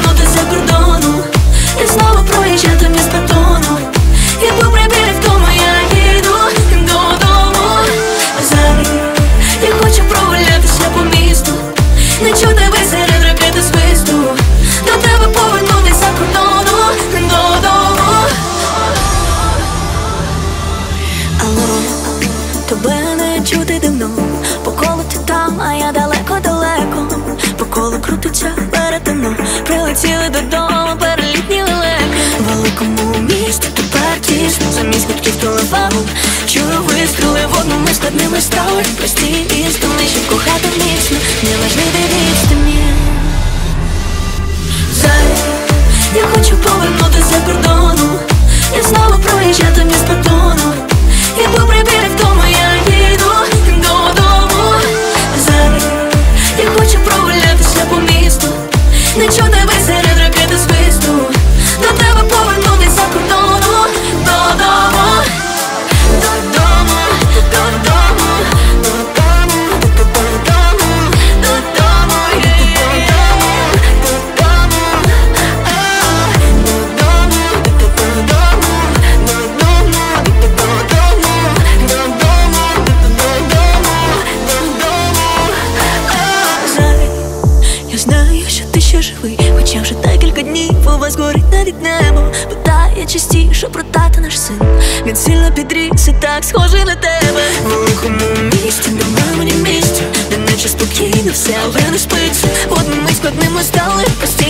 повернути за кордону і знову проїжджати міст бетону. І попри біль в тому я їду додому. Зараз я хочу прогулятися по місту, не чути весь серед ракети свисту. До тебе повернутися за кордону додому. Алло, тебе не чути давно, по колу ти там, а я далеко-далеко. По колу крутиться перетину, прилетіли додому, перелітні лелеки. В великому місті тепер тісно, замість гудків телефону чую вистріли в одному складними стали. Прості істини, щоб кохати міцно, неважливі відстані. Зараз я хочу повернути за кордону і знову проїжджати міст бетону. І попри біль в тому я їду додому. Зараз я хочу прогулятися по місту, не чути весь серед ракети свисту. До тебе повернутись за кордону додому. Додому, додому, додому, додому, додому, я знаю, що ти ще живий, хоча вже декілька днів у вас горить навіть небо. Питає частіше про тата наш син, він сильно підріс і так схожий на тебе. В великому місті немає мені місця, де наче спокійно все, але не спиться. В одному складними стали прості